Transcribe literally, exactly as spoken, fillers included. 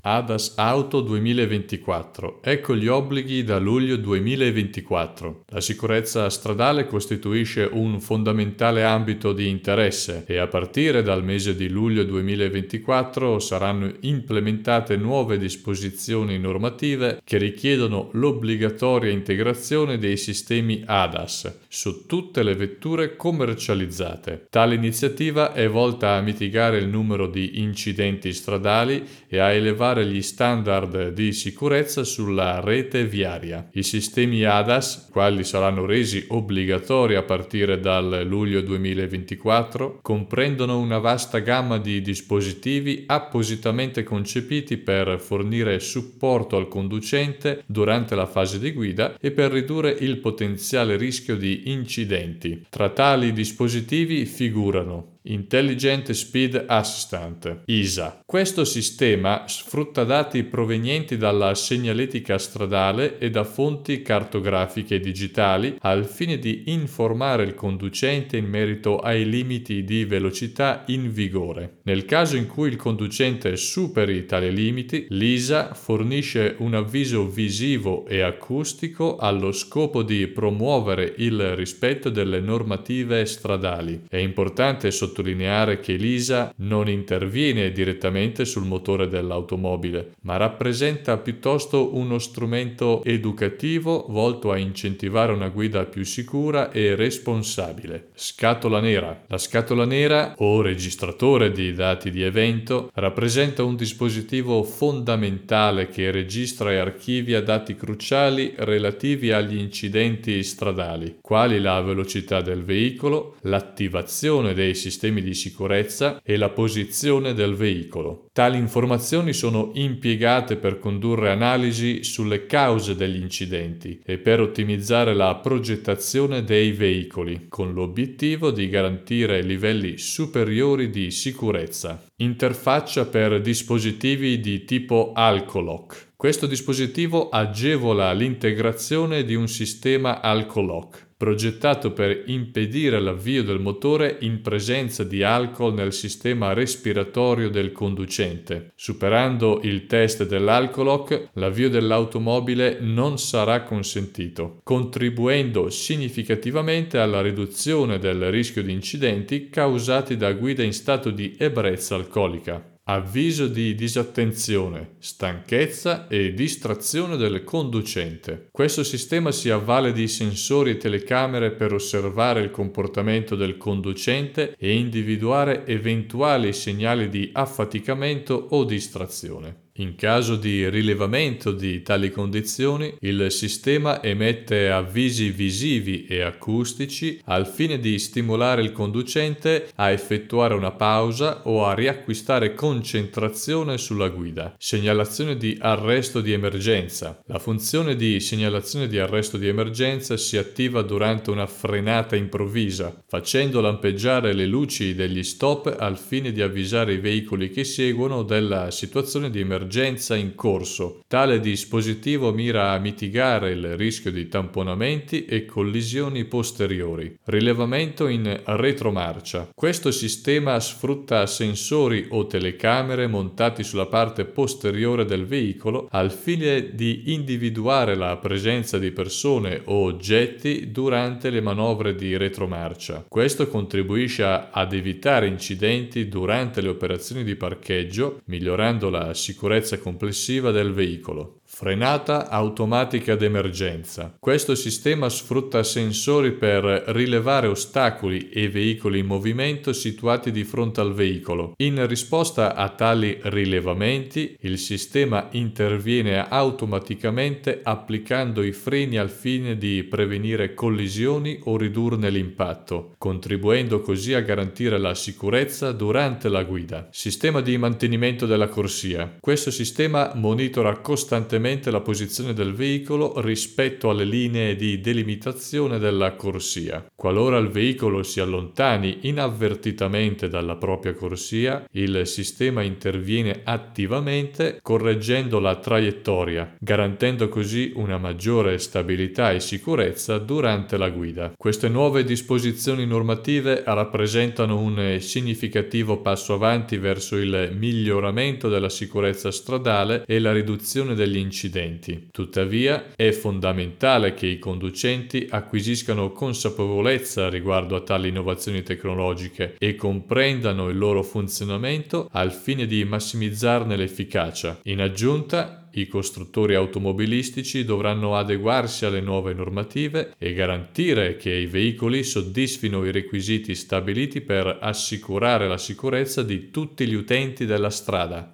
A D A S Auto duemilaventiquattro. Ecco gli obblighi da luglio duemilaventiquattro. La sicurezza stradale costituisce un fondamentale ambito di interesse e a partire dal mese di luglio duemilaventiquattro saranno implementate nuove disposizioni normative che richiedono l'obbligatoria integrazione dei sistemi A D A S su tutte le vetture commercializzate. Tale iniziativa è volta a mitigare il numero di incidenti stradali e a elevare gli standard di sicurezza sulla rete viaria. I sistemi A D A S, quali saranno resi obbligatori a partire dal luglio duemilaventiquattro, comprendono una vasta gamma di dispositivi appositamente concepiti per fornire supporto al conducente durante la fase di guida e per ridurre il potenziale rischio di incidenti. Tra tali dispositivi figurano Intelligent Speed Assistant, I S A. Questo sistema sfrutta dati provenienti dalla segnaletica stradale e da fonti cartografiche digitali al fine di informare il conducente in merito ai limiti di velocità in vigore. Nel caso in cui il conducente superi tali limiti, l'I S A fornisce un avviso visivo e acustico allo scopo di promuovere il rispetto delle normative stradali. È importante sottolineare sottolineare che l'I S A non interviene direttamente sul motore dell'automobile, ma rappresenta piuttosto uno strumento educativo volto a incentivare una guida più sicura e responsabile. Scatola nera. La scatola nera, o registratore di dati di evento, rappresenta un dispositivo fondamentale che registra e archivia dati cruciali relativi agli incidenti stradali, quali la velocità del veicolo, l'attivazione dei sistemi di sicurezza e la posizione del veicolo. Tali informazioni sono impiegate per condurre analisi sulle cause degli incidenti e per ottimizzare la progettazione dei veicoli, con l'obiettivo di garantire livelli superiori di sicurezza. Interfaccia per dispositivi di tipo Alcolock. Questo dispositivo agevola l'integrazione di un sistema Alcolock, progettato per impedire l'avvio del motore in presenza di alcol nel sistema respiratorio del conducente. Superando il test dell'Alcolock, l'avvio dell'automobile non sarà consentito, contribuendo significativamente alla riduzione del rischio di incidenti causati da guida in stato di ebbrezza alcolica. Avviso di disattenzione, stanchezza e distrazione del conducente. Questo sistema si avvale di sensori e telecamere per osservare il comportamento del conducente e individuare eventuali segnali di affaticamento o distrazione. In caso di rilevamento di tali condizioni, il sistema emette avvisi visivi e acustici al fine di stimolare il conducente a effettuare una pausa o a riacquistare concentrazione sulla guida. Segnalazione di arresto di emergenza. La funzione di segnalazione di arresto di emergenza si attiva durante una frenata improvvisa, facendo lampeggiare le luci degli stop al fine di avvisare i veicoli che seguono della situazione di emergenza in corso. Tale dispositivo mira a mitigare il rischio di tamponamenti e collisioni posteriori. Rilevamento in retromarcia. Questo sistema sfrutta sensori o telecamere montati sulla parte posteriore del veicolo al fine di individuare la presenza di persone o oggetti durante le manovre di retromarcia. Questo contribuisce a, ad evitare incidenti durante le operazioni di parcheggio, migliorando la sicurezza complessiva del veicolo. Frenata automatica d'emergenza. Questo sistema sfrutta sensori per rilevare ostacoli e veicoli in movimento situati di fronte al veicolo. In risposta a tali rilevamenti, il sistema interviene automaticamente applicando i freni al fine di prevenire collisioni o ridurne l'impatto, contribuendo così a garantire la sicurezza durante la guida. Sistema di mantenimento della corsia. Questo sistema monitora costantemente la posizione del veicolo rispetto alle linee di delimitazione della corsia. Qualora il veicolo si allontani inavvertitamente dalla propria corsia, il sistema interviene attivamente correggendo la traiettoria, garantendo così una maggiore stabilità e sicurezza durante la guida. Queste nuove disposizioni normative rappresentano un significativo passo avanti verso il miglioramento della sicurezza stradale e la riduzione degli incidenti. Tuttavia, è fondamentale che i conducenti acquisiscano consapevolezza riguardo a tali innovazioni tecnologiche e comprendano il loro funzionamento al fine di massimizzarne l'efficacia. In aggiunta, i costruttori automobilistici dovranno adeguarsi alle nuove normative e garantire che i veicoli soddisfino i requisiti stabiliti per assicurare la sicurezza di tutti gli utenti della strada.